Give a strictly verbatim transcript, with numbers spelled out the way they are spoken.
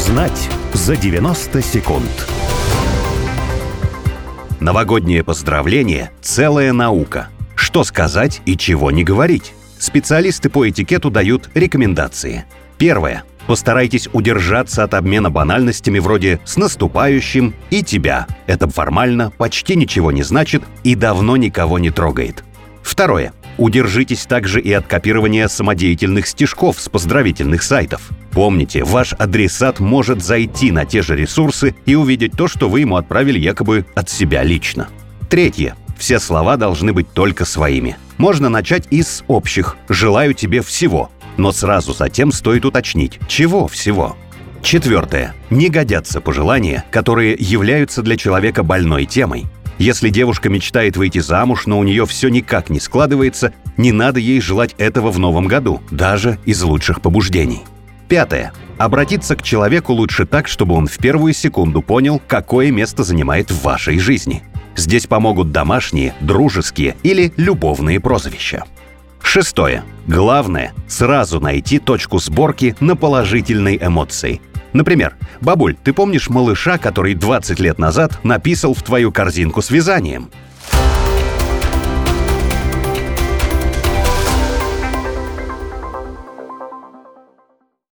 Узнать за девяносто секунд. Новогоднее поздравление – целая наука. Что сказать и чего не говорить? Специалисты по этикету дают рекомендации. Первое. Постарайтесь удержаться от обмена банальностями вроде «с наступающим» и «тебя». Это формально, почти ничего не значит и давно никого не трогает. Второе. Удержитесь также и от копирования самодеятельных стишков с поздравительных сайтов. Помните, ваш адресат может зайти на те же ресурсы и увидеть то, что вы ему отправили якобы от себя лично. Третье. Все слова должны быть только своими. Можно начать из общих «желаю тебе всего», но сразу затем стоит уточнить, чего всего. Четвертое. Не годятся пожелания, которые являются для человека больной темой. Если девушка мечтает выйти замуж, но у нее все никак не складывается, не надо ей желать этого в новом году, даже из лучших побуждений. Пятое. Обратиться к человеку лучше так, чтобы он в первую секунду понял, какое место занимает в вашей жизни. Здесь помогут домашние, дружеские или любовные прозвища. Шестое. Главное – сразу найти точку сборки на положительной эмоции. Например, «Бабуль, ты помнишь малыша, который двадцать лет назад написал в твою корзинку с вязанием?»